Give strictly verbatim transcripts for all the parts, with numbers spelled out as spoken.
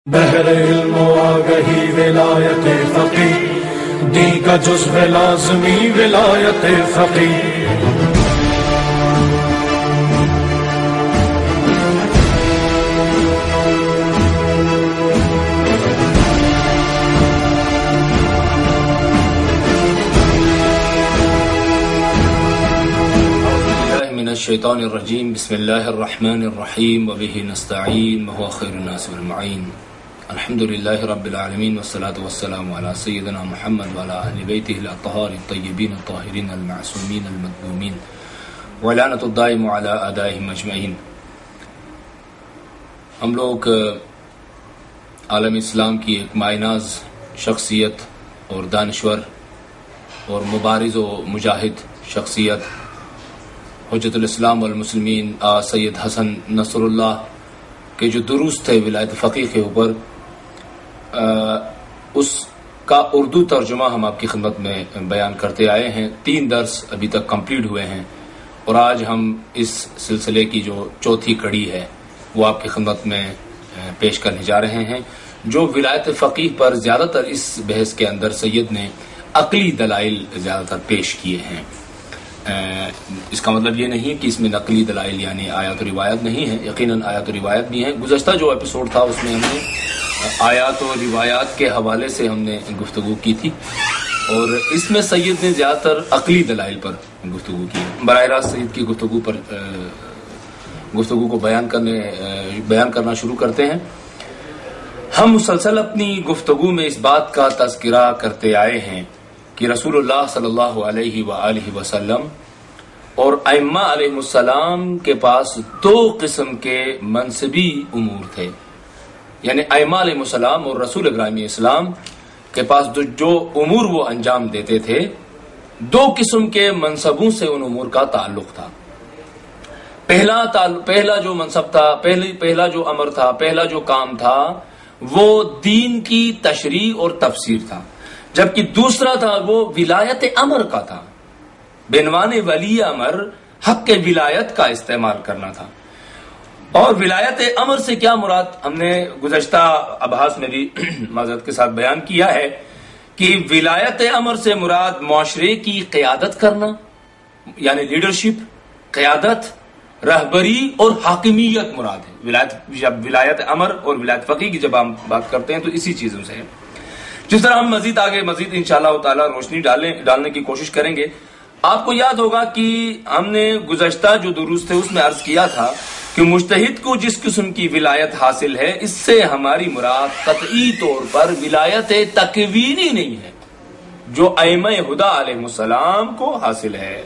بحر علم و آگہی ولایت فقیہ، دی کا جزو لازمی ولایت فقیہ۔ من الشیطان الرجیم، بسم اللہ الرحمن الرحیم، وبہ نستعین، وہو خیر الناس والمعین۔ الحمد للہ رب العالمین، والصلاة والسلام علی سیدنا محمد وعلی اہل بیتہ الاطہار الطیبین الطاہرین المعصومین المظلومین، ولعنۃ الدائم علی اعدائہم اجمعین۔ ہم لوگ عالم اسلام کی ایک مائناز شخصیت اور دانشور اور مبارز و مجاہد شخصیت حجت الاسلام والمسلمین آ سید حسن نصر اللہ کے جو دروس تھے ولایت فقیہ کے اوپر، اس کا اردو ترجمہ ہم آپ کی خدمت میں بیان کرتے آئے ہیں۔ تین درس ابھی تک کمپلیٹ ہوئے ہیں اور آج ہم اس سلسلے کی جو چوتھی کڑی ہے وہ آپ کی خدمت میں پیش کرنے جا رہے ہیں، جو ولایت فقیہ پر زیادہ تر اس بحث کے اندر سید نے عقلی دلائل زیادہ تر پیش کیے ہیں۔ اس کا مطلب یہ نہیں کہ اس میں نقلی دلائل یعنی آیات و روایت نہیں ہے، یقیناً آیات و روایت بھی ہیں۔ گزشتہ جو ایپیسوڈ تھا اس میں ہم نے آیات و روایات کے حوالے سے ہم نے گفتگو کی تھی اور اس میں سید نے زیادہ تر عقلی دلائل پر گفتگو کی۔ براہ راست سید کی گفتگو پر گفتگو کو بیان کرنے بیان کرنا شروع کرتے ہیں۔ ہم مسلسل اپنی گفتگو میں اس بات کا تذکرہ کرتے آئے ہیں کہ رسول اللہ صلی اللہ علیہ وآلہ وسلم اور ائمہ علیہ السلام کے پاس دو قسم کے منصبی امور تھے، یعنی ائمہ علیہ السلام اور رسول اکرم اسلام کے پاس جو امور وہ انجام دیتے تھے، دو قسم کے منصبوں سے ان امور کا تعلق تھا۔ پہلا پہلا جو منصب تھا، پہلی پہلا جو امر تھا، پہلا جو کام تھا وہ دین کی تشریح اور تفسیر تھا، جبکہ دوسرا تھا وہ ولایت امر کا تھا، بعنوان ولی امر حق کے ولایت کا استعمال کرنا تھا۔ اور ولایت امر سے کیا مراد ہم نے گزشتہ ابحاث میں بھی معذرت کے ساتھ بیان کیا ہے کہ ولایت امر سے مراد معاشرے کی قیادت کرنا، یعنی لیڈرشپ، قیادت، رہبری اور حاکمیت مراد ہے۔ ولایت جب ولایت امر اور ولایت فقیہ کی جب ہم بات کرتے ہیں تو اسی چیزوں سے ہے۔ جس طرح ہم مزید آگے مزید انشاءاللہ تعالی روشنی ڈالنے ڈالنے کی کوشش کریں گے۔ آپ کو یاد ہوگا کہ ہم نے گزشتہ جو دروس تھے اس میں عرض کیا تھا کہ مجتہد کو جس قسم کی ولایت حاصل ہے، اس سے ہماری مراد قطعی طور پر ولایت تکوینی نہیں ہے جو ائمہ ہدی علیہ السلام کو حاصل ہے،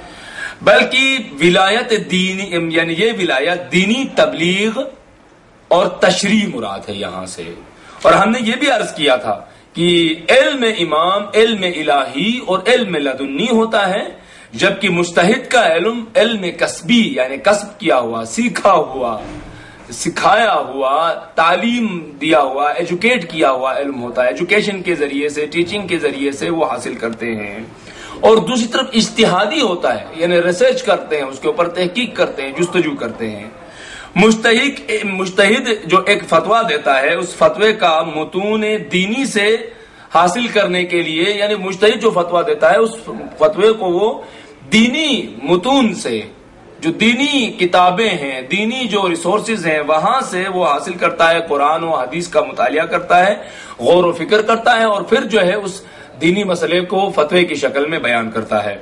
بلکہ ولایت دینی، یعنی یہ ولایت دینی تبلیغ اور تشریح مراد ہے یہاں سے۔ اور ہم نے یہ بھی عرض کیا تھا کہ علم امام علم الہی اور علم لدنی ہوتا ہے، جبکہ مجتہد کا علم علم کسبی یعنی کسب کیا ہوا، سیکھا ہوا، سکھایا ہوا، تعلیم دیا ہوا، ایجوکیٹ کیا ہوا علم ہوتا ہے۔ ایجوکیشن کے ذریعے سے، ٹیچنگ کے ذریعے سے وہ حاصل کرتے ہیں۔ اور دوسری طرف اجتہادی ہوتا ہے، یعنی ریسرچ کرتے ہیں، اس کے اوپر تحقیق کرتے ہیں، جستجو کرتے ہیں۔ مجتہد مجتہد جو ایک فتویٰ دیتا ہے، اس فتوے کا متون دینی سے حاصل کرنے کے لیے، یعنی مجتہد جو فتویٰ دیتا ہے اس فتوے کو وہ دینی متون سے، جو دینی کتابیں ہیں، دینی جو ریسورسز ہیں، وہاں سے وہ حاصل کرتا ہے، قرآن و حدیث کا مطالعہ کرتا ہے، غور و فکر کرتا ہے اور پھر جو ہے اس دینی مسئلے کو فتوے کی شکل میں بیان کرتا ہے۔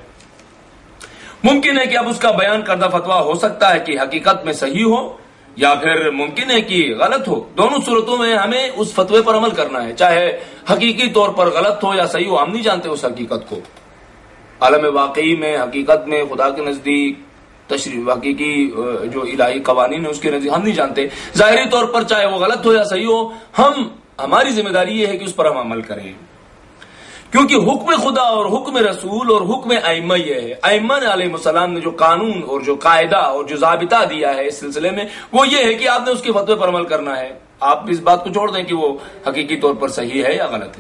ممکن ہے کہ اب اس کا بیان کردہ فتویٰ ہو سکتا ہے کہ حقیقت میں صحیح ہو یا پھر ممکن ہے کہ غلط ہو۔ دونوں صورتوں میں ہمیں اس فتوے پر عمل کرنا ہے، چاہے حقیقی طور پر غلط ہو یا صحیح ہو، ہم نہیں جانتے اس حقیقت کو۔ عالم واقعی میں، حقیقت میں، خدا کے نزدیک، تشریح حقیقی جو الہی قوانین ہیں اس کے نزدیک ہم نہیں جانتے۔ ظاہری طور پر چاہے وہ غلط ہو یا صحیح ہو، ہم ہماری ذمہ داری یہ ہے کہ اس پر ہم عمل کریں، کیونکہ حکم خدا اور حکم رسول اور حکم ائمہ یہ ہے۔ ائمہ علیہ السلام نے جو قانون اور جو قاعدہ اور جو ضابطہ دیا ہے اس سلسلے میں، وہ یہ ہے کہ آپ نے اس کے فتوے پر عمل کرنا ہے۔ آپ اس بات کو چھوڑ دیں کہ وہ حقیقی طور پر صحیح ہے یا غلط ہے۔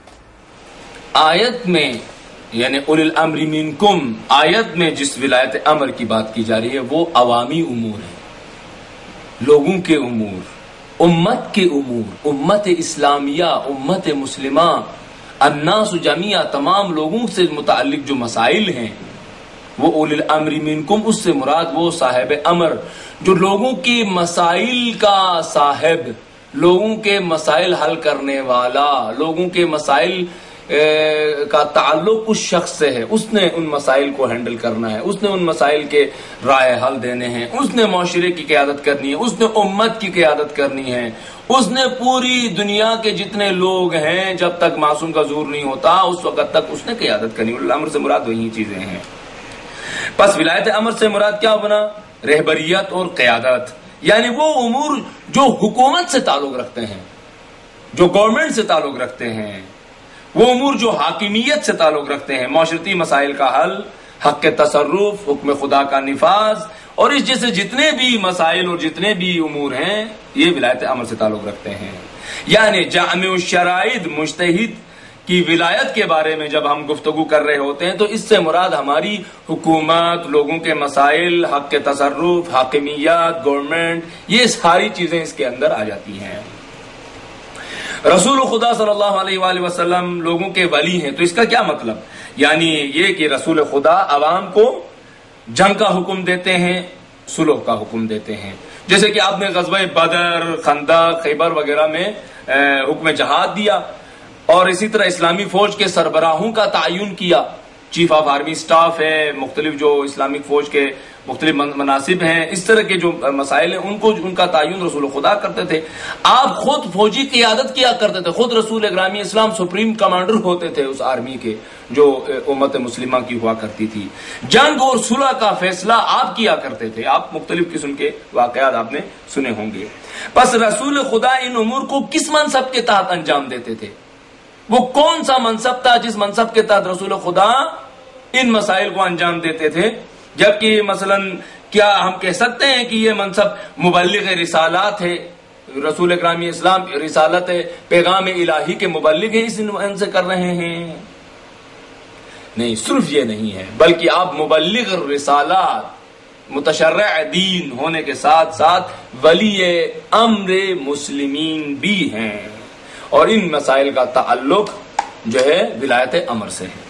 آیت میں یعنی اولی الامر منکم، آیت میں جس ولایت امر کی بات کی جا رہی ہے وہ عوامی امور ہے، لوگوں کے امور، امت کے امور، امت اسلامیہ، امت مسلمہ، الناس جمیعہ، تمام لوگوں سے متعلق جو مسائل ہیں وہ اولی الامر منکم، اس سے مراد وہ صاحب امر جو لوگوں کے مسائل کا صاحب، لوگوں کے مسائل حل کرنے والا، لوگوں کے مسائل کا تعلق اس شخص سے ہے، اس نے ان مسائل کو ہینڈل کرنا ہے، اس نے ان مسائل کے رائے حل دینے ہیں، اس نے معاشرے کی قیادت کرنی ہے، اس نے امت کی قیادت کرنی ہے، اس نے پوری دنیا کے جتنے لوگ ہیں جب تک معصوم کا ظہور نہیں ہوتا اس وقت تک اس نے قیادت کرنی۔ امر سے مراد وہی چیزیں ہیں۔ پس ولایت امر سے مراد کیا بنا؟ رہبریت اور قیادت، یعنی وہ امور جو حکومت سے تعلق رکھتے ہیں، جو گورنمنٹ سے تعلق رکھتے ہیں، وہ امور جو حاکمیت سے تعلق رکھتے ہیں، معاشرتی مسائل کا حل، حق کے تصرف، حکم خدا کا نفاذ اور اس جیسے جتنے بھی مسائل اور جتنے بھی امور ہیں یہ ولایت امر سے تعلق رکھتے ہیں۔ یعنی جامع الشرائط مجتہد کی ولایت کے بارے میں جب ہم گفتگو کر رہے ہوتے ہیں تو اس سے مراد ہماری حکومت، لوگوں کے مسائل، حق کے تصرف، حاکمیت، گورنمنٹ، یہ ساری چیزیں اس کے اندر آ جاتی ہیں۔ رسول خدا صلی اللہ علیہ وآلہ وسلم لوگوں کے ولی ہیں، تو اس کا کیا مطلب؟ یعنی یہ کہ رسول خدا عوام کو جنگ کا حکم دیتے ہیں، صلح کا حکم دیتے ہیں، جیسے کہ آپ نے غزوہ بدر، خندق، خیبر وغیرہ میں حکم جہاد دیا، اور اسی طرح اسلامی فوج کے سربراہوں کا تعین کیا، چیف آف آرمی سٹاف ہے، مختلف جو اسلامک فوج کے مختلف مناصب ہیں، اس طرح کے جو مسائل ہیں ان کو ان کا تعین رسول خدا کرتے تھے۔ آپ خود فوجی قیادت کیا کرتے تھے، خود رسول اکرامی اسلام سپریم کمانڈر ہوتے تھے اس آرمی کے جو امت مسلمہ کی ہوا کرتی تھی۔ جنگ اور صلح کا فیصلہ آپ کیا کرتے تھے، آپ مختلف قسم کے واقعات آپ نے سنے ہوں گے۔ پس رسول خدا ان امور کو کس منصب کے تحت انجام دیتے تھے؟ وہ کون سا منصب تھا جس منصب کے تحت رسول خدا ان مسائل کو انجام دیتے تھے؟ جبکہ مثلا کیا ہم کہہ سکتے ہیں کہ یہ منصب مبلغ رسالات ہے؟ رسول اکرامی اسلام رسالت پیغام الہی کے مبلغ ہیں، اس عنوان سے کر رہے ہیں؟ نہیں، صرف یہ نہیں ہے، بلکہ آپ مبلغ رسالات، متشرع دین ہونے کے ساتھ ساتھ ولی امر مسلمین بھی ہیں، اور ان مسائل کا تعلق جو ہے ولایت امر سے ہے۔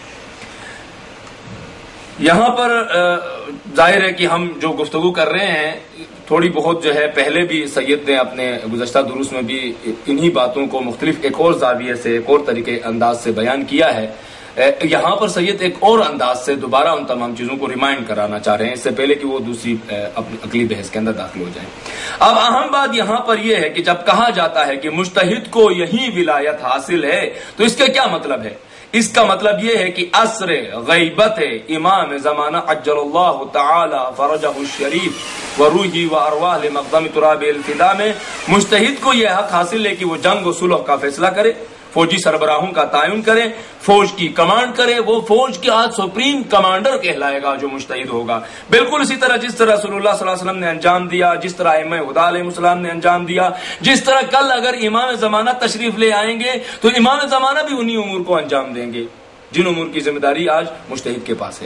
یہاں پر ظاہر ہے کہ ہم جو گفتگو کر رہے ہیں تھوڑی بہت جو ہے پہلے بھی سید نے اپنے گزشتہ دروس میں بھی انہی باتوں کو مختلف ایک اور زاویے سے، ایک اور طریقے انداز سے بیان کیا ہے۔ یہاں پر سید ایک اور انداز سے دوبارہ ان تمام چیزوں کو ریمائنڈ کرانا چاہ رہے ہیں اس سے پہلے کہ وہ دوسری اپنی عقلی بحث کے اندر داخل ہو جائیں۔ اب اہم بات یہاں پر یہ ہے کہ جب کہا جاتا ہے کہ مجتہد کو یہی ولایت حاصل ہے تو اس کا کیا مطلب ہے؟ اس کا مطلب یہ ہے کہ عصر غیبت امام زمانہ عجل اللہ تعالی فرجہ الشریف و روحی و ارواح لمقدم تراب الفدا میں مجتہد کو یہ حق حاصل ہے کہ وہ جنگ و صلح کا فیصلہ کرے، فوجی سربراہوں کا تعین کرے، فوج کی کمانڈ کرے، وہ فوج کے ہاتھ سپریم کمانڈر کہلائے گا جو مجتہد ہوگا۔ بالکل اسی طرح جس طرح رسول اللہ صلی اللہ علیہ وسلم نے انجام دیا، جس طرح ائمہ ہدی علیہ السلام نے انجام دیا، جس طرح کل اگر امام زمانہ تشریف لے آئیں گے تو امام زمانہ بھی انہی امور کو انجام دیں گے جن امور کی ذمہ داری آج مجتہد کے پاس ہے۔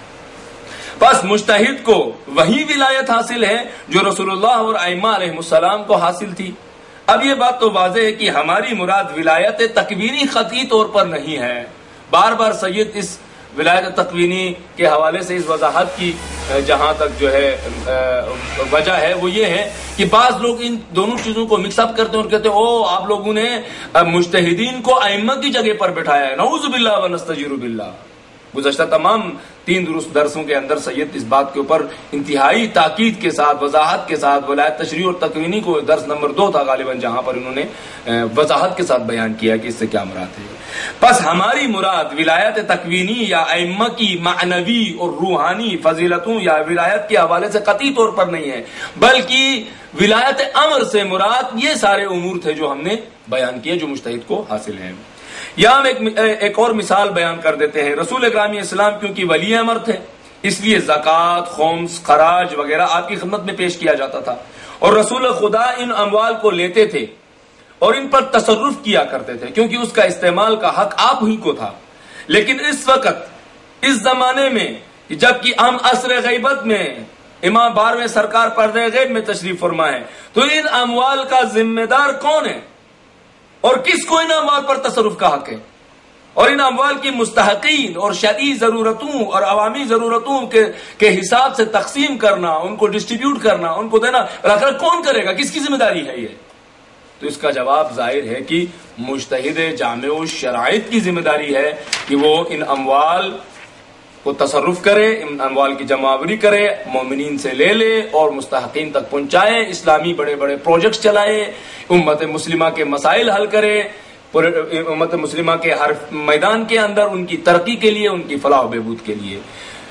بس مجتہد کو وہی ولایت حاصل ہے جو رسول اللہ اور ائمہ علیہ السلام کو حاصل تھی۔ اب یہ بات تو واضح ہے کہ ہماری مراد ولایت تکوینی خطی طور پر نہیں ہے۔ بار بار سید اس ولایت تکوینی کے حوالے سے اس وضاحت کی جہاں تک جو ہے وجہ ہے وہ یہ ہے کہ بعض لوگ ان دونوں چیزوں کو مکس اپ کرتے ہیں اور کہتے ہیں او آپ لوگوں نے مجتہدین کو ائمہ کی جگہ پر بٹھایا ہے، نعوذ باللہ و نستجیر باللہ۔ گزشتہ تمام تین درسوں کے اندر سید اس بات کے اوپر انتہائی تاکید کے ساتھ، وضاحت کے ساتھ، ولایت تشریع اور تکوینی کو درس نمبر دو تھا غالباً جہاں پر انہوں نے وضاحت کے ساتھ بیان کیا کہ اس سے کیا مراد ہے۔ بس ہماری مراد ولایت تکوینی یا ائمہ کی معنوی اور روحانی فضیلتوں یا ولایت کے حوالے سے قطعی طور پر نہیں ہے، بلکہ ولایت امر سے مراد یہ سارے امور تھے جو ہم نے بیان کیے جو مجتہد کو حاصل ہیں۔ یہاں ہم ایک, ایک اور مثال بیان کر دیتے ہیں۔ رسول اکرامی اسلام کیونکہ ولی امر تھے اس لیے زکوٰۃ، خمس، خراج وغیرہ آپ کی خدمت میں پیش کیا جاتا تھا، اور رسول خدا ان اموال کو لیتے تھے اور ان پر تصرف کیا کرتے تھے کیونکہ اس کا استعمال کا حق آپ ہی کو تھا۔ لیکن اس وقت اس زمانے میں جبکہ ہم عصر غیبت میں امام بارہویں سرکار پردہ غیب میں تشریف فرما ہے. تو ان اموال کا ذمہ دار کون ہے اور کس کو ان اموال پر تصرف کا حق ہے؟ اور ان اموال کی مستحقین اور شرعی ضرورتوں اور عوامی ضرورتوں کے کے حساب سے تقسیم کرنا، ان کو ڈسٹریبیوٹ کرنا، ان کو دینا، آخر کون کرے گا؟ کس کی ذمہ داری ہے یہ؟ تو اس کا جواب ظاہر ہے کہ مجتہد جامع الشرائط کی ذمہ داری ہے کہ وہ ان اموال کو تصرف کرے، ان اموال کی جمع آوری کرے، مومنین سے لے لے اور مستحقین تک پہنچائے، اسلامی بڑے بڑے پروجیکٹس چلائے، امت مسلمہ کے مسائل حل کرے، امت مسلمہ کے ہر میدان کے اندر ان کی ترقی کے لیے، ان کی فلاح و بہبود کے لیے.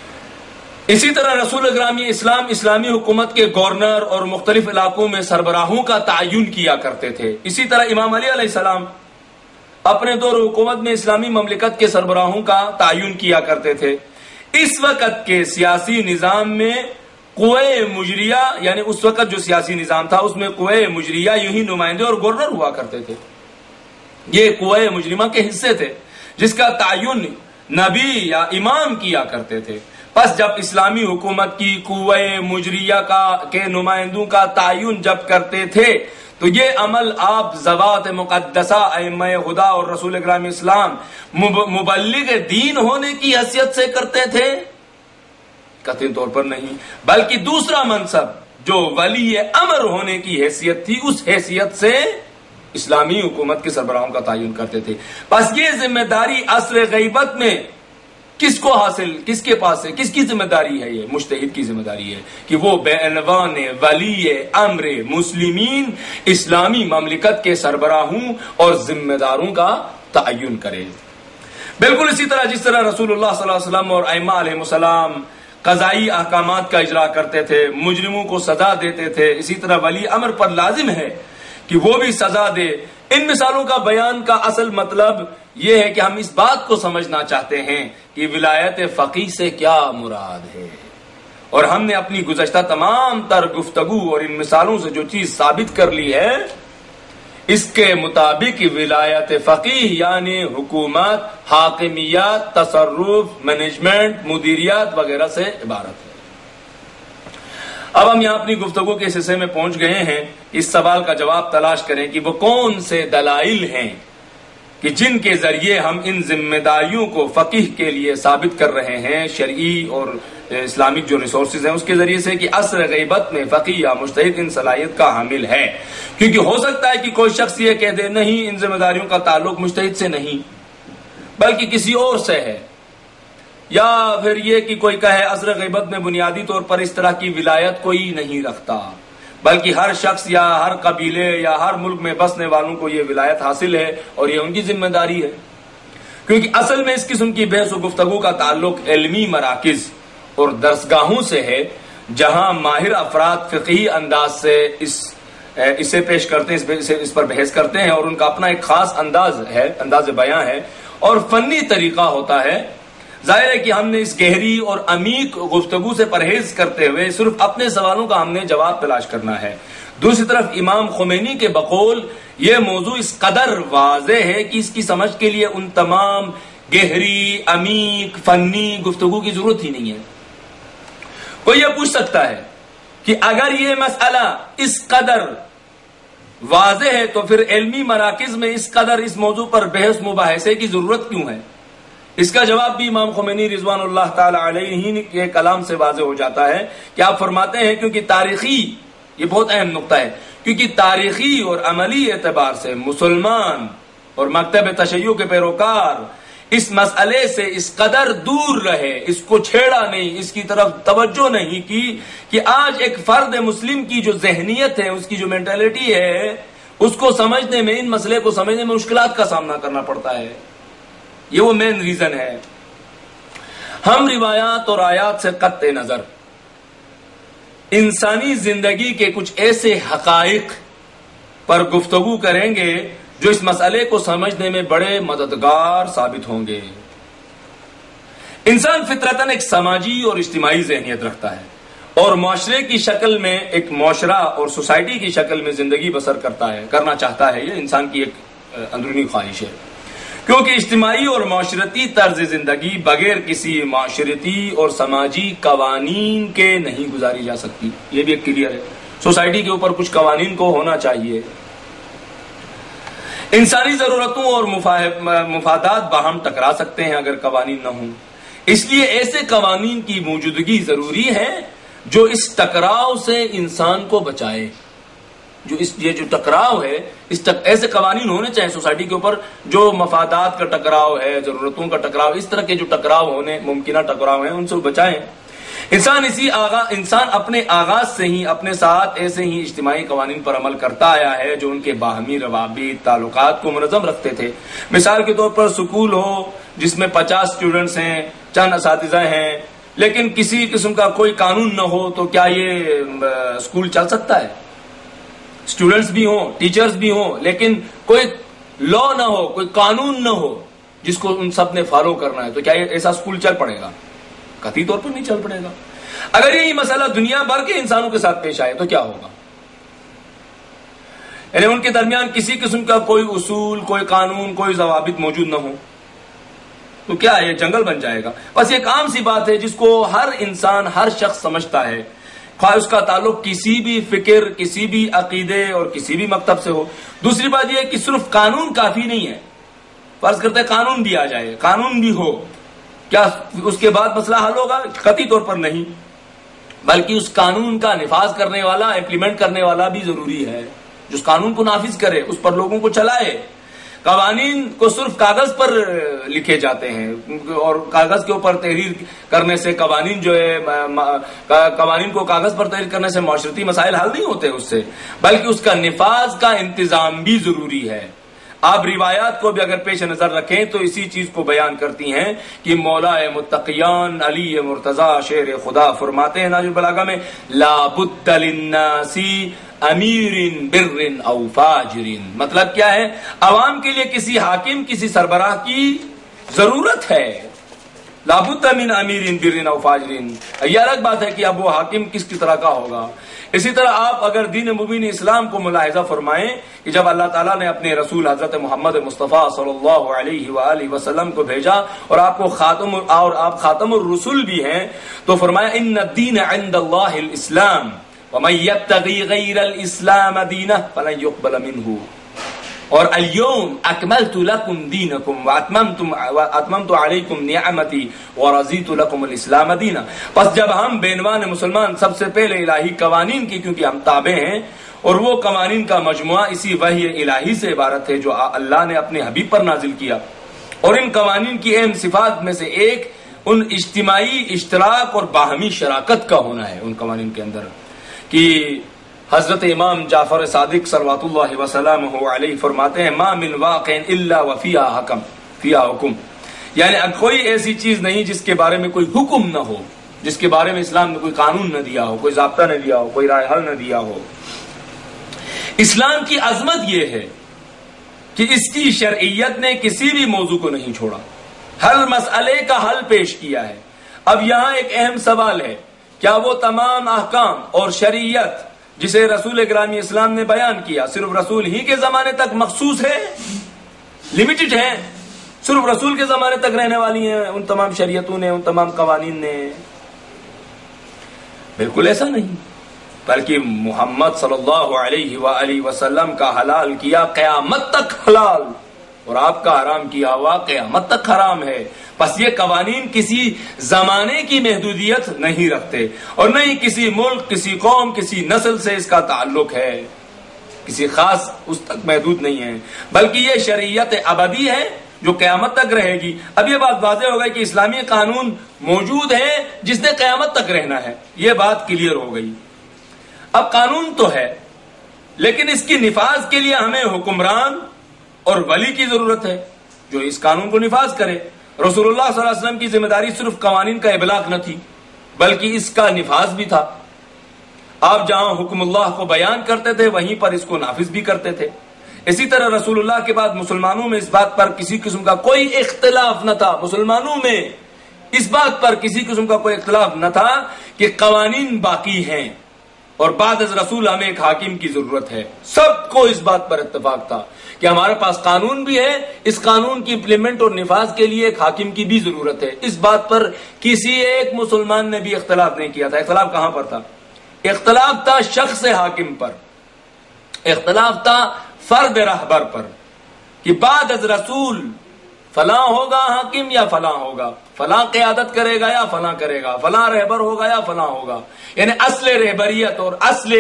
اسی طرح رسول گرامی اسلام اسلامی حکومت کے گورنر اور مختلف علاقوں میں سربراہوں کا تعین کیا کرتے تھے. اسی طرح امام علی علیہ السلام اپنے دور حکومت میں اسلامی مملکت کے سربراہوں کا تعین کیا کرتے تھے. اس وقت کے سیاسی نظام میں قوے مجریہ، یعنی اس وقت جو سیاسی نظام تھا اس میں قوے مجریہ یہی نمائندے اور گورنر ہوا کرتے تھے. یہ قوے مجرمہ کے حصے تھے جس کا تعین نبی یا امام کیا کرتے تھے. پس جب اسلامی حکومت کی قوے مجریہ کا کے نمائندوں کا تعین جب کرتے تھے تو یہ عمل آپ ذوات مقدسہ ائمہ خدا اور رسول اکرم اسلام مبلغ دین ہونے کی حیثیت سے کرتے تھے؟ قطعی طور پر نہیں، بلکہ دوسرا منصب جو ولی امر ہونے کی حیثیت تھی اس حیثیت سے اسلامی حکومت کے سربراہوں کا تعین کرتے تھے. بس یہ ذمہ داری عصر غیبت میں کس کو حاصل، کس کے پاس ہے، کس کی ذمہ داری ہے؟ یہ مجتہد کی ذمہ داری ہے کہ وہ بے عنوان ولی امر مسلمین اسلامی مملکت کے سربراہوں اور ذمہ داروں کا تعین کرے. بالکل اسی طرح جس طرح رسول اللہ صلی اللہ علیہ وسلم اور ائمہ علیہ السلام قضائی احکامات کا اجرا کرتے تھے، مجرموں کو سزا دیتے تھے، اسی طرح ولی امر پر لازم ہے کہ وہ بھی سزا دے. ان مثالوں کا بیان کا اصل مطلب یہ ہے کہ ہم اس بات کو سمجھنا چاہتے ہیں کہ ولایت فقیہ سے کیا مراد ہے، اور ہم نے اپنی گزشتہ تمام تر گفتگو اور ان مثالوں سے جو چیز ثابت کر لی ہے اس کے مطابق ولایت فقیہ یعنی حکومت، حاکمیت، تصرف، مینجمنٹ، مدیریت وغیرہ سے عبارت ہے. اب ہم یہاں اپنی گفتگو کے اس حصے میں پہنچ گئے ہیں. اس سوال کا جواب تلاش کریں کہ وہ کون سے دلائل ہیں کہ جن کے ذریعے ہم ان ذمہ داریوں کو فقیہ کے لیے ثابت کر رہے ہیں، شرعی اور اسلامک جو ریسورسز ہیں اس کے ذریعے سے، کہ عصر غیبت میں فقیہ یا مجتہد ان صلاحیت کا حامل ہے. کیونکہ ہو سکتا ہے کہ کوئی شخص یہ کہہ دے نہیں، ان ذمہ داریوں کا تعلق مجتہد سے نہیں بلکہ کسی اور سے ہے، یا پھر یہ کہ کوئی کہے عصر غیبت میں بنیادی طور پر اس طرح کی ولایت کوئی نہیں رکھتا بلکہ ہر شخص یا ہر قبیلے یا ہر ملک میں بسنے والوں کو یہ ولایت حاصل ہے اور یہ ان کی ذمہ داری ہے. کیونکہ اصل میں اس قسم کی بحث و گفتگو کا تعلق علمی مراکز اور درسگاہوں سے ہے جہاں ماہر افراد فقہی انداز سے اس اسے پیش کرتے ہیں، اس پر بحث کرتے ہیں، اور ان کا اپنا ایک خاص انداز ہے، انداز بیان ہے اور فنی طریقہ ہوتا ہے. ظاہر ہے کہ ہم نے اس گہری اور عمیق گفتگو سے پرہیز کرتے ہوئے صرف اپنے سوالوں کا ہم نے جواب تلاش کرنا ہے. دوسری طرف امام خمینی کے بقول یہ موضوع اس قدر واضح ہے کہ اس کی سمجھ کے لیے ان تمام گہری، عمیق، فنی گفتگو کی ضرورت ہی نہیں ہے. کوئی یہ پوچھ سکتا ہے کہ اگر یہ مسئلہ اس قدر واضح ہے تو پھر علمی مراکز میں اس قدر اس موضوع پر بحث مباحثے کی ضرورت کیوں ہے؟ اس کا جواب بھی امام خمینی رضوان اللہ تعالی علیہ کے کلام سے واضح ہو جاتا ہے کہ آپ فرماتے ہیں کیونکہ تاریخی، یہ بہت اہم نقطہ ہے، کیونکہ تاریخی اور عملی اعتبار سے مسلمان اور مکتب تشیع کے پیروکار اس مسئلے سے اس قدر دور رہے، اس کو چھیڑا نہیں، اس کی طرف توجہ نہیں کی کہ آج ایک فرد مسلم کی جو ذہنیت ہے، اس کی جو مینٹلٹی ہے، اس کو سمجھنے میں، ان مسئلے کو سمجھنے میں مشکلات کا سامنا کرنا پڑتا ہے. یہ وہ مین ریزن ہے. ہم روایات اور آیات سے قطع نظر انسانی زندگی کے کچھ ایسے حقائق پر گفتگو کریں گے جو اس مسئلے کو سمجھنے میں بڑے مددگار ثابت ہوں گے. انسان فطرتاً ایک سماجی اور اجتماعی ذہنیت رکھتا ہے اور معاشرے کی شکل میں، ایک معاشرہ اور سوسائٹی کی شکل میں زندگی بسر کرتا ہے، کرنا چاہتا ہے. یہ انسان کی ایک اندرونی خواہش ہے. کیونکہ اجتماعی اور معاشرتی طرز زندگی بغیر کسی معاشرتی اور سماجی قوانین کے نہیں گزاری جا سکتی. یہ بھی ایک کلیئر ہے. سوسائٹی کے اوپر کچھ قوانین کو ہونا چاہیے. انسانی ضرورتوں اور مفادات باہم ٹکرا سکتے ہیں اگر قوانین نہ ہوں. اس لیے ایسے قوانین کی موجودگی ضروری ہے جو اس ٹکراؤ سے انسان کو بچائے. جو اس یہ جو ٹکراؤ ہے, اس تک ایسے قوانین ہونے چاہیے سوسائٹی کے اوپر جو مفادات کا ٹکراؤ ہے, ضرورتوں کا ٹکراؤ, اس طرح کے جو ٹکراؤ ہونے ممکنہ ٹکراؤ ہیں ان سے بچائیں. انسان اسی آغاز انسان اپنے آغاز سے ہی اپنے ساتھ ایسے ہی اجتماعی قوانین پر عمل کرتا آیا ہے جو ان کے باہمی روابط تعلقات کو منظم رکھتے تھے. مثال کے طور پر سکول ہو جس میں پچاس اسٹوڈنٹس ہیں, چند اساتذہ ہیں, لیکن کسی قسم کا کوئی قانون نہ ہو تو کیا یہ اسکول چل سکتا ہے؟ اسٹوڈنٹس بھی ہوں, ٹیچرز بھی ہوں, لیکن کوئی لا نہ ہو, کوئی قانون نہ ہو جس کو ان سب نے فالو کرنا ہے, تو کیا ایسا اسکول چل پڑے گا؟ قطعی طور پر نہیں چل پڑے گا. اگر یہی مسئلہ دنیا بھر کے انسانوں کے ساتھ پیش آئے تو کیا ہوگا؟ یعنی ان کے درمیان کسی قسم کا کوئی اصول, کوئی قانون, کوئی ضوابط موجود نہ ہو تو کیا یہ جنگل بن جائے گا؟ بس ایک عام سی بات ہے جس کو ہر انسان, ہر شخص سمجھتا ہے, خواہ اس کا تعلق کسی بھی فکر, کسی بھی عقیدے اور کسی بھی مکتب سے ہو. دوسری بات یہ ہے کہ صرف قانون کافی نہیں ہے. فرض کرتے قانون بھی آ جائے, قانون بھی ہو, کیا اس کے بعد مسئلہ حل ہوگا؟ قطعی طور پر نہیں, بلکہ اس قانون کا نفاذ کرنے والا, امپلیمنٹ کرنے والا بھی ضروری ہے, جو اس قانون کو نافذ کرے, اس پر لوگوں کو چلائے. قوانین کو صرف کاغذ پر لکھے جاتے ہیں اور کاغذ کے اوپر تحریر کرنے سے قوانین جو ہے قوانین کو کاغذ پر تحریر کرنے سے معاشرتی مسائل حل نہیں ہوتے اس سے, بلکہ اس کا نفاذ کا انتظام بھی ضروری ہے. آپ روایات کو بھی اگر پیش نظر رکھیں تو اسی چیز کو بیان کرتی ہیں کہ مولا متقیان علی مرتضی شیر خدا فرماتے ہیں نہج البلاغہ میں, لا بد للناس امیر بر او فاجر. مطلب کیا ہے؟ عوام کے لیے کسی حاکم, کسی سربراہ کی ضرورت ہے. لا بد من امیر بر او فاجر. یہ الگ بات ہے کہ اب وہ حاکم کس کی طرح کا ہوگا. اسی طرح آپ اگر دین مبین اسلام کو ملاحظہ فرمائیں کہ جب اللہ تعالیٰ نے اپنے رسول حضرت محمد مصطفیٰ صلی اللہ علیہ وآلہ وسلم کو بھیجا اور آپ کو خاتم اور آپ خاتم الرسول بھی ہیں, تو فرمایا ان الدین عند اللہ الاسلام ومن یبتغی غیر الاسلام دینہ فلن یقبل منہ, اور الیوم اکملت لکم دینکم واتممت علیکم نعمتی ورضیت لکم الاسلام دینا. پس جب ہم بینوان مسلمان سب سے پہلے الہی قوانین کی, کیونکہ ہم تابع ہیں, اور وہ قوانین کا مجموعہ اسی وحی الہی سے عبارت ہے جو اللہ نے اپنے حبیب پر نازل کیا, اور ان قوانین کی اہم صفات میں سے ایک ان اجتماعی اشتراک اور باہمی شراکت کا ہونا ہے ان قوانین کے اندر. کہ حضرت امام جعفر صادق صلوات اللہ وسلامہ علیہ فرماتے ہیں, ما من واقع الا وفیہا حکم فیہا حکم. یعنی کوئی ایسی چیز نہیں جس کے بارے میں کوئی حکم نہ ہو, جس کے بارے میں اسلام نے کوئی قانون نہ دیا ہو, کوئی ضابطہ نہ دیا ہو, کوئی رائے حل نہ دیا ہو. اسلام کی عظمت یہ ہے کہ اس کی شرعیت نے کسی بھی موضوع کو نہیں چھوڑا, ہر مسئلے کا حل پیش کیا ہے. اب یہاں ایک اہم سوال ہے, کیا وہ تمام احکام اور شریعت جسے رسول اکرام اسلام نے بیان کیا صرف رسول ہی کے زمانے تک مخصوص ہے, لمیٹڈ ہے, صرف رسول کے زمانے تک رہنے والی ہیں ان تمام شریعتوں نے, ان تمام قوانین نے؟ بالکل ایسا نہیں, بلکہ محمد صلی اللہ علیہ وآلہ وسلم کا حلال کیا قیامت تک حلال, اور آپ کا حرام کیا ہوا قیامت تک حرام ہے. بس یہ قوانین کسی زمانے کی محدودیت نہیں رکھتے, اور نہ ہی کسی ملک, کسی قوم, کسی نسل سے اس کا تعلق ہے, کسی خاص اس تک محدود نہیں ہے, بلکہ یہ شریعت ابدی ہے جو قیامت تک رہے گی. اب یہ بات واضح ہو گئی کہ اسلامی قانون موجود ہے جس نے قیامت تک رہنا ہے, یہ بات کلیئر ہو گئی. اب قانون تو ہے, لیکن اس کی نفاذ کے لیے ہمیں حکمران اور ولی کی ضرورت ہے جو اس قانون کو نفاذ کرے. رسول اللہ صلی اللہ علیہ وسلم کی ذمہ داری صرف قوانین کا ابلاغ نہ تھی, بلکہ اس کا نفاذ بھی تھا. آپ جہاں حکم اللہ کو بیان کرتے تھے وہیں پر اس کو نافذ بھی کرتے تھے. اسی طرح رسول اللہ کے بعد مسلمانوں میں اس بات پر کسی قسم کا کوئی اختلاف نہ تھا, مسلمانوں میں اس بات پر کسی قسم کا کوئی اختلاف نہ تھا کہ قوانین باقی ہیں, اور بعد از رسول ہمیں ایک حاکم کی ضرورت ہے. سب کو اس بات پر اتفاق تھا کہ ہمارے پاس قانون بھی ہے, اس قانون کی امپلیمنٹ اور نفاذ کے لیے ایک حاکم کی بھی ضرورت ہے. اس بات پر کسی ایک مسلمان نے بھی اختلاف نہیں کیا تھا. اختلاف کہاں پر تھا؟ اختلاف تھا شخص حاکم پر, اختلاف تھا فرد رہبر پر کہ بعد از رسول فلاں ہوگا حاکم یا فلاں ہوگا, فلاں قیادت کرے گا یا فلاں کرے گا, فلاں رہبر ہوگا یا فلاں ہوگا. یعنی اصل رہبریت اور اصل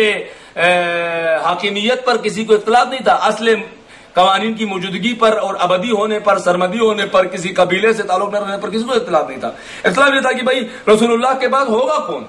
حاکمیت پر کسی کو اختلاف نہیں تھا. اصل قوانین کی موجودگی پر اور ابدی ہونے پر, سرمدی ہونے پر, کسی قبیلے سے تعلق نہ رہنے پر کسی کو اختلاف نہیں تھا. اختلاف یہ تھا کہ بھائی رسول اللہ کے بعد ہوگا کون,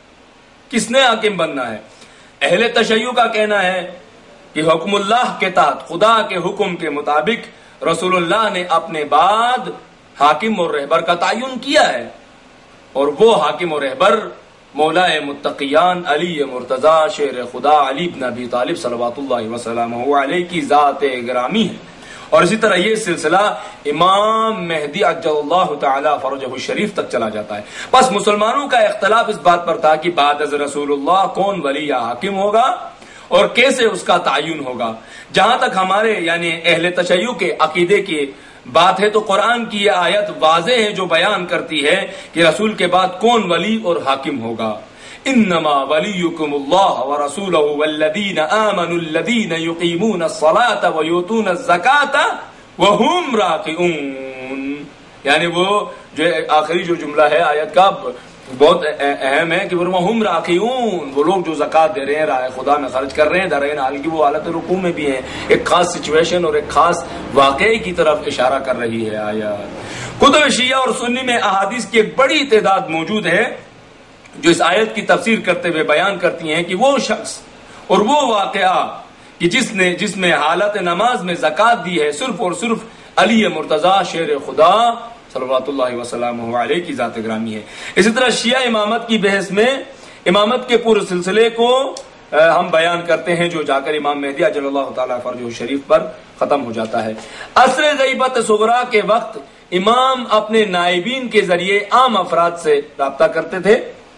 کس نے حاکم بننا ہے. اہل تشیع کا کہنا ہے کہ حکم اللہ کے تحت, خدا کے حکم کے مطابق رسول اللہ نے اپنے بعد حاکم اور رہبر کا تعین کیا ہے, اور وہ حاکم اور رہبر مولا متقیان علی مرتضی شیر خدا علی بن ابی طالب صلوات اللہ وسلامہ علیہ کی ذات گرامی ہے. اور اسی طرح یہ سلسلہ امام مہدی عجل اللہ تعالی فرجہ الشریف تک چلا جاتا ہے. بس مسلمانوں کا اختلاف اس بات پر تھا کہ بعد از رسول اللہ کون ولی یا حاکم ہوگا اور کیسے اس کا تعین ہوگا. جہاں تک ہمارے یعنی اہل تشیع کے عقیدے کی بات ہے تو قرآن کی یہ آیت واضح ہے جو بیان کرتی ہے کہ رسول کے بعد کون ولی اور حاکم ہوگا. انما ولیکم اللہ ورسولہ والذین آمنوا الذین یقیمون الصلاة ویؤتون الزکاة وہم راکعون. یعنی وہ جو آخری جو جملہ ہے آیت کا بہت اہم ہے کہ وہم راکعون, وہ لوگ جو زکات دے رہے ہیں, راہ خدا میں خرچ کر رہے ہیں, درین حال کی وہ حالت رکوع میں بھی ہیں. ایک خاص سچویشن اور ایک خاص واقعے کی طرف اشارہ کر رہی ہے آیات. کتب شیعہ اور سنی میں احادیث کی ایک بڑی تعداد موجود ہے جو اس آیت کی تفسیر کرتے ہوئے بیان کرتی ہیں کہ وہ شخص اور وہ واقعہ کہ جس نے جس میں حالت نماز میں زکات دی ہے صرف اور صرف علی مرتضی شیر خدا صلوات اللہ وسلامہ علیہ کی ذات گرامی ہے. اسی طرح شیعہ امامت کی بحث میں امامت کے پورے سلسلے کو ہم بیان کرتے ہیں جو جا کر امام مہدی عجل اللہ تعالی فرجہ الشریف پر ختم ہو جاتا ہے. عصر غیبت صغریٰ کے وقت امام اپنے نائبین کے ذریعے عام افراد سے رابطہ کرتے تھے,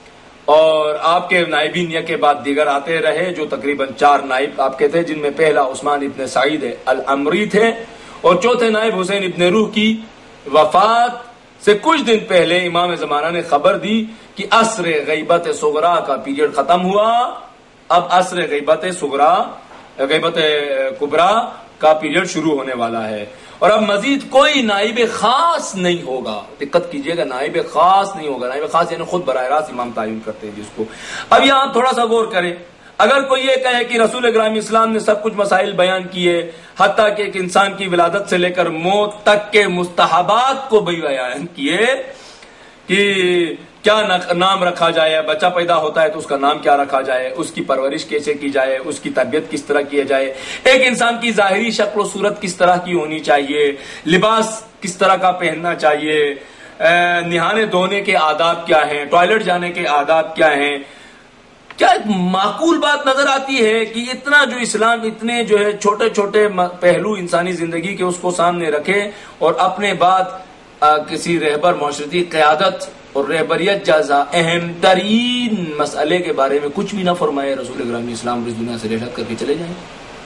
اور آپ کے نائبین یا کے بعد دیگر آتے رہے جو تقریباً چار نائب آپ کے تھے, جن میں پہلا عثمان ابن سعید الامری تھے, اور چوتھے نائب حسین ابن روح کی وفات سے کچھ دن پہلے امام زمانہ نے خبر دی کہ عصر غیبت صغریٰ کا پیریڈ ختم ہوا, اب عصر غیبت صغریٰ غیبت کبریٰ کا پیریڈ شروع ہونے والا ہے, اور اب مزید کوئی نائب خاص نہیں ہوگا. دقت کیجئے گا, نائب خاص نہیں ہوگا. نائب خاص یعنی خود براہ راست امام تعین کرتے ہیں جس کو. اب یہاں تھوڑا سا غور کریں, اگر کوئی یہ کہے کہ رسول گرامی اسلام نے سب کچھ مسائل بیان کیے, حتیٰ کہ ایک انسان کی ولادت سے لے کر موت تک کے مستحبات کو بھی بیان کیے کہ کیا نام رکھا جائے, بچہ پیدا ہوتا ہے تو اس کا نام کیا رکھا جائے, اس کی پرورش کیسے کی جائے, اس کی تربیت کس طرح کی جائے, ایک انسان کی ظاہری شکل و صورت کس طرح کی ہونی چاہیے, لباس کس طرح کا پہننا چاہیے, نہانے دھونے کے آداب کیا ہیں, ٹوائلٹ جانے کے آداب کیا ہیں, کیا ایک معقول بات نظر آتی ہے کہ اتنا جو اسلام اتنے جو ہے چھوٹے چھوٹے پہلو انسانی زندگی کے اس کو سامنے رکھے اور اپنے بعد کسی رہبر معاشرتی قیادت اور رہبریت جیسا اہم ترین مسئلے کے بارے میں کچھ بھی نہ فرمائے, رسول گرامی اسلام اس دنیا سے رحلت کر کے چلے جائیں؟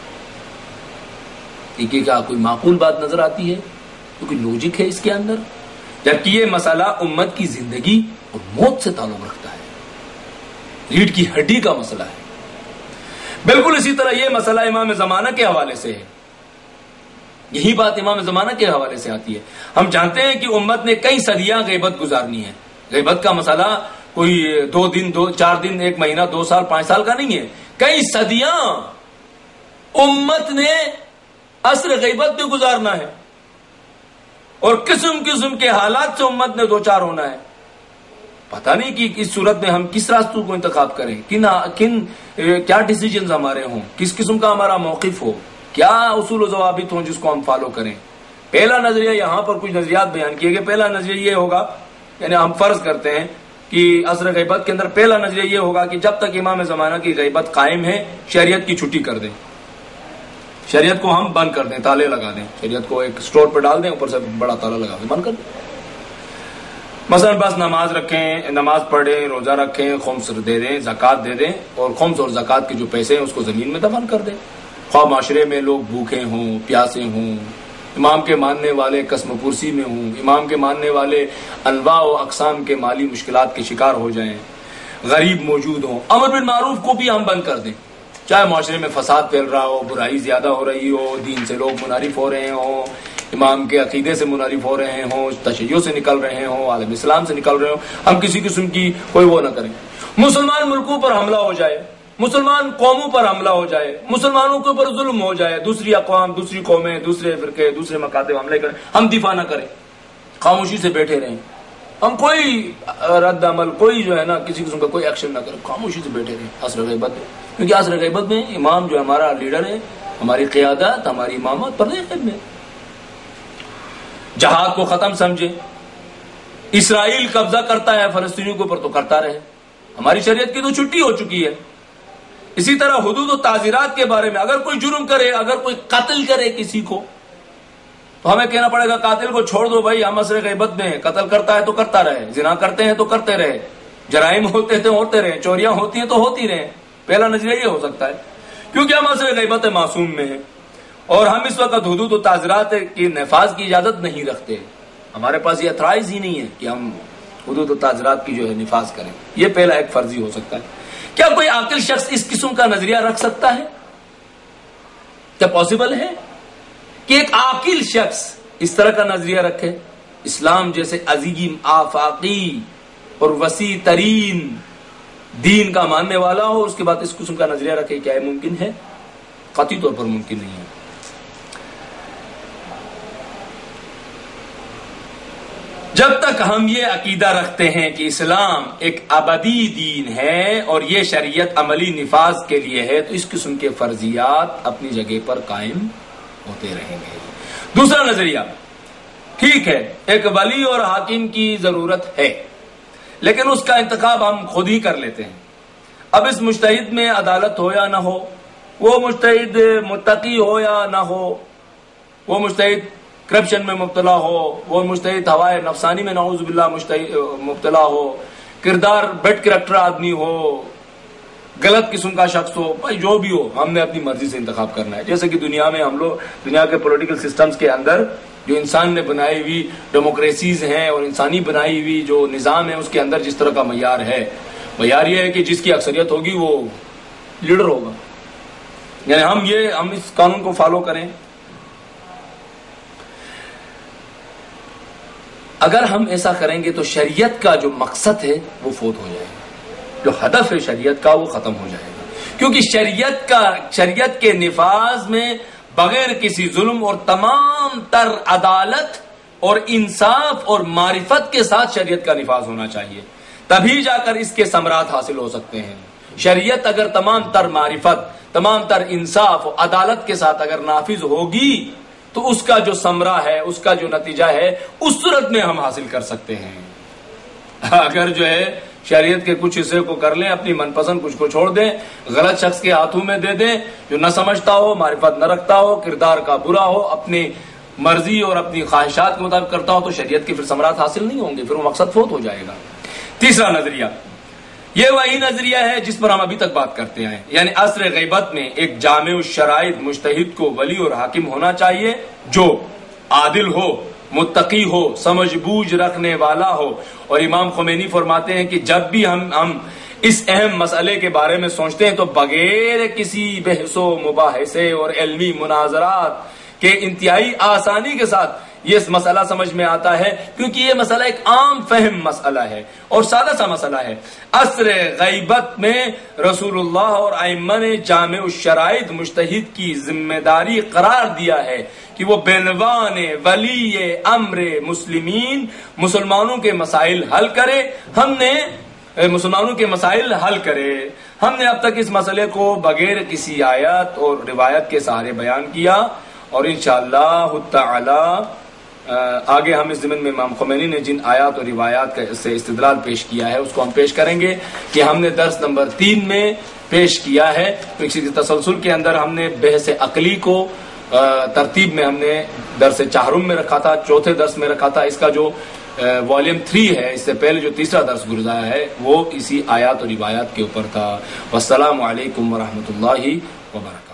یہ کیا کوئی معقول بات نظر آتی ہے؟ کوئی لوجک ہے اس کے اندر؟ جبکہ یہ مسئلہ امت کی زندگی اور موت سے تعلق رکھتا ہے, ریڑھ کی ہڈی کا مسئلہ ہے. بالکل اسی طرح یہ مسئلہ امام زمانہ کے حوالے سے ہے. یہی بات امام زمانہ کے حوالے سے آتی ہے. ہم جانتے ہیں کہ امت نے کئی صدیاں غیبت گزارنی ہے. غیبت کا مسئلہ کوئی دو دن دو چار دن ایک مہینہ دو سال پانچ سال کا نہیں ہے. کئی صدیاں امت نے عصر غیبت میں گزارنا ہے, اور قسم قسم کے حالات سے امت نے دو چار ہونا ہے. پتہ نہیں کہ اس صورت میں ہم کس راستوں کو انتخاب کریں, کن کن کیا ڈیسیجنز ہمارے ہوں, کس قسم کا ہمارا موقف ہو, کیا اصول و ضوابط ہوں جس کو ہم فالو کریں. پہلا نظریہ یہاں پر کچھ نظریات بیان کیے گئے. پہلا نظریہ یہ ہوگا, یعنی ہم فرض کرتے ہیں کہ عصر غیبت کے اندر پہلا نظریہ یہ ہوگا کہ جب تک امام زمانہ کی غیبت قائم ہے شریعت کی چھٹی کر دیں, شریعت کو ہم بند کر دیں, تالے لگا دیں, شریعت کو ایک سٹور پہ ڈال دیں, اوپر سے بڑا تالا لگا دیں, بند کر دیں. مثلا بس نماز رکھیں، نماز پڑھیں، روزہ رکھیں، خمس دے دیں، زکوٰۃ دے دیں، اور خمس اور زکوٰۃ کے جو پیسے ہیں اس کو زمین میں دفن کر دیں. خواہ معاشرے میں لوگ بھوکے ہوں، پیاسے ہوں، امام کے ماننے والے قسم پرسی میں ہوں، امام کے ماننے والے انواع و اقسام کے مالی مشکلات کے شکار ہو جائیں، غریب موجود ہوں، امر بالمعروف کو بھی ہم بند کر دیں. چاہے معاشرے میں فساد پھیل رہا ہو، برائی زیادہ ہو رہی ہو، دین سے لوگ منحرف ہو رہے ہوں، امام کے عقیدے سے منحرف ہو رہے ہوں، تشیع سے نکل رہے ہوں، عالم اسلام سے نکل رہے ہوں، ہم کسی قسم کی کوئی وہ نہ کریں. مسلمان ملکوں پر حملہ ہو جائے، مسلمان قوموں پر حملہ ہو جائے، مسلمانوں کے اوپر ظلم ہو جائے، دوسری اقوام، دوسری قومیں، دوسرے فرقے، دوسرے مکاتب حملے کریں، ہم دفاع نہ کریں، خاموشی سے بیٹھے رہیں، ہم کوئی رد عمل، کوئی جو ہے نا کسی قسم کا کوئی ایکشن نہ کریں، خاموشی سے بیٹھے رہیں عصر غیبت میں. کیونکہ عصر غیبت میں امام جو ہمارا لیڈر ہے، ہماری قیادت، ہماری امامت پردے غیب میں. جہاد کو ختم سمجھے. اسرائیل قبضہ کرتا ہے فلسطینیوں کے اوپر تو کرتا رہے، ہماری شریعت کی تو چھٹی ہو چکی ہے. اسی طرح حدود و تعزیرات کے بارے میں اگر کوئی جرم کرے، اگر کوئی قتل کرے کسی کو، تو ہمیں کہنا پڑے گا قاتل کو چھوڑ دو بھائی، ہم عصر غیبت میں ہیں، قتل کرتا ہے تو کرتا رہے، زنا کرتے ہیں تو کرتے رہے، جرائم ہوتے تھے ہوتے رہے، چوریاں ہوتی ہیں تو ہوتی رہے. پہلا نظریہ یہ ہو سکتا ہے کیونکہ ہم عصر غیبت معصوم میں ہیں اور ہم اس وقت حدود و تعزیرات کی نفاذ کی اجازت نہیں رکھتے. ہمارے پاس یہ اتھرائز ہی نہیں ہے کہ ہم حدود و تعزیرات کی جو ہے نفاذ کریں. یہ پہلا ایک فرضی ہو سکتا ہے. کیا کوئی عاقل شخص اس قسم کا نظریہ رکھ سکتا ہے؟ کیا پاسبل ہے کہ ایک عاقل شخص اس طرح کا نظریہ رکھے؟ اسلام جیسے عظیم آفاقی اور وسیع ترین دین کا ماننے والا ہو، اس کے بعد اس قسم کا نظریہ رکھے؟ کیا یہ ممکن ہے؟ قطعی طور پر ممکن نہیں ہے. جب تک ہم یہ عقیدہ رکھتے ہیں کہ اسلام ایک ابدی دین ہے اور یہ شریعت عملی نفاذ کے لیے ہے، تو اس قسم کے فرضیات اپنی جگہ پر قائم ہوتے رہیں گے. دوسرا نظریہ، ٹھیک ہے ایک ولی اور حاکم کی ضرورت ہے، لیکن اس کا انتخاب ہم خود ہی کر لیتے ہیں. اب اس مجتہد میں عدالت ہو یا نہ ہو، وہ مجتہد متقی ہو یا نہ ہو، وہ مجتہد کرپشن میں مبتلا ہو، وہ مجتہد ہوائے نفسانی میں نعوذ باللہ مبتلا ہو، کردار بیڈ کریکٹر آدمی ہو، غلط قسم کا شخص ہو، بھائی جو بھی ہو ہم نے اپنی مرضی سے انتخاب کرنا ہے. جیسے کہ دنیا میں ہم لوگ دنیا کے پولیٹیکل سسٹمز کے اندر جو انسان نے بنائی ہوئی ڈیموکریسیز ہیں اور انسانی بنائی ہوئی جو نظام ہے، اس کے اندر جس طرح کا معیار ہے، معیار یہ ہے کہ جس کی اکثریت ہوگی وہ لیڈر ہوگا. یعنی ہم یہ ہم اس قانون کو فالو کریں. اگر ہم ایسا کریں گے تو شریعت کا جو مقصد ہے وہ فوت ہو جائے گا، جو ہدف ہے شریعت کا وہ ختم ہو جائے گا. کیونکہ شریعت کا شریعت کے نفاذ میں بغیر کسی ظلم اور تمام تر عدالت اور انصاف اور معرفت کے ساتھ شریعت کا نفاذ ہونا چاہیے، تبھی جا کر اس کے ثمرات حاصل ہو سکتے ہیں. شریعت اگر تمام تر معرفت، تمام تر انصاف اور عدالت کے ساتھ اگر نافذ ہوگی تو اس کا جو ثمرہ ہے، اس کا جو نتیجہ ہے، اس صورت میں ہم حاصل کر سکتے ہیں. اگر جو ہے شریعت کے کچھ حصے کو کر لیں، اپنی من پسند کچھ کو چھوڑ دیں، غلط شخص کے ہاتھوں میں دے دیں جو نہ سمجھتا ہو، معرفت نہ رکھتا ہو، کردار کا برا ہو، اپنی مرضی اور اپنی خواہشات کے مطابق کرتا ہو، تو شریعت کے پھر ثمرات حاصل نہیں ہوں گے، پھر وہ مقصد فوت ہو جائے گا. تیسرا نظریہ، یہ وہی نظریہ ہے جس پر ہم ابھی تک بات کرتے ہیں، یعنی عصر غیبت میں ایک جامع الشرائط مجتہد کو ولی اور حاکم ہونا چاہیے جو عادل ہو، متقی ہو، سمجھ بوجھ رکھنے والا ہو. اور امام خمینی فرماتے ہیں کہ جب بھی ہم ہم اس اہم مسئلے کے بارے میں سوچتے ہیں تو بغیر کسی بحث و مباحثے اور علمی مناظرات کے انتہائی آسانی کے ساتھ یہ مسئلہ سمجھ میں آتا ہے، کیونکہ یہ مسئلہ ایک عام فہم مسئلہ ہے اور سادہ سا مسئلہ ہے. عصر غیبت میں رسول اللہ اور ائمہ نے جامع الشرائط مجتہد کی ذمہ داری قرار دیا ہے کہ وہ بعنوان ولی امر مسلمین مسلمانوں کے مسائل حل کرے. ہم نے مسلمانوں کے مسائل حل کرے ہم نے اب تک اس مسئلے کو بغیر کسی آیت اور روایت کے سہارے بیان کیا، اور انشاءاللہ تعالی آگے ہم اس ضمن میں امام خمینی نے جن آیات اور روایات سے استدلال پیش کیا ہے اس کو ہم پیش کریں گے کہ ہم نے درس نمبر تین میں پیش کیا ہے. اسی تسلسل کے اندر ہم نے بحث عقلی کو ترتیب میں ہم نے درس چہارم میں رکھا تھا، چوتھے درس میں رکھا تھا. اس کا جو والیوم تھری ہے، اس سے پہلے جو تیسرا درس گزرایا ہے وہ اسی آیات اور روایات کے اوپر تھا. والسلام علیکم ورحمۃ اللہ وبرکاتہ.